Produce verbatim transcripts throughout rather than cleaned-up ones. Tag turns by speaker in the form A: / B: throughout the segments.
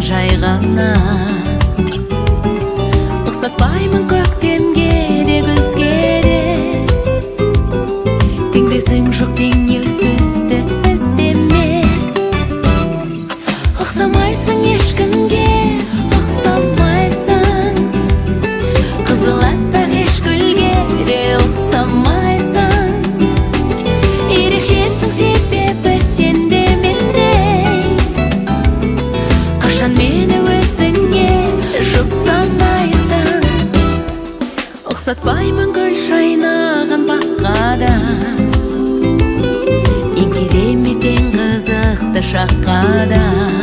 A: жайғана. Ұқсатпаймын көктемге де күзге де, теңдесің жоқ теңеу сөзді іздеме. Ұқсамайсың ешкімге, ұқсамайсың, қызыл аппақ ешгүлге де ұқсамайсың. Ерекшесің себебі сенде мендей, қашан мені өзіңе жұп санайсың. Ұқсатпаймын гүл жайнаған баққа, ең керемет ең қызықты шаққа да.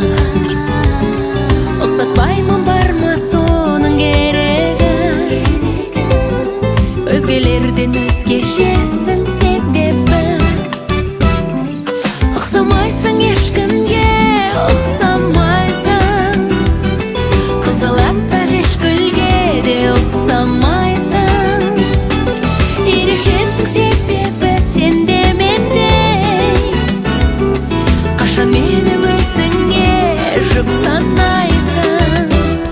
A: Ұқсатпаймын бар ма соның керегі, өзгелерден өзгешесің себебі. Ұқсамайсың ешкімге, ұқсамайсың, қызыл аппақ ешгүлге де ұқсамайсың. Ерекшесің себебі сенде мендей, қашан мені өзіңе жұп санайсың.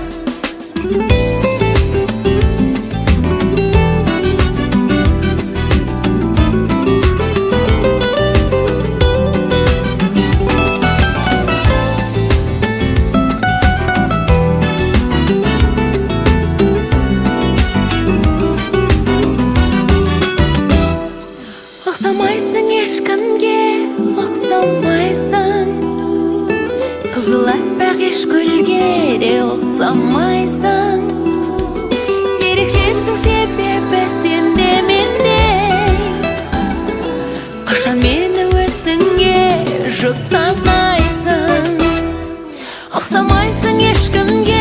A: Ұқсамайсың ешкімге, ұқсамайсың, қызыл аппақ ешгүлге де ұқсамайсың. Ерекшесің себебі сенде мендей, қашан мені өзіңе жұп санайсың. Ұқсамайсың ешкімге,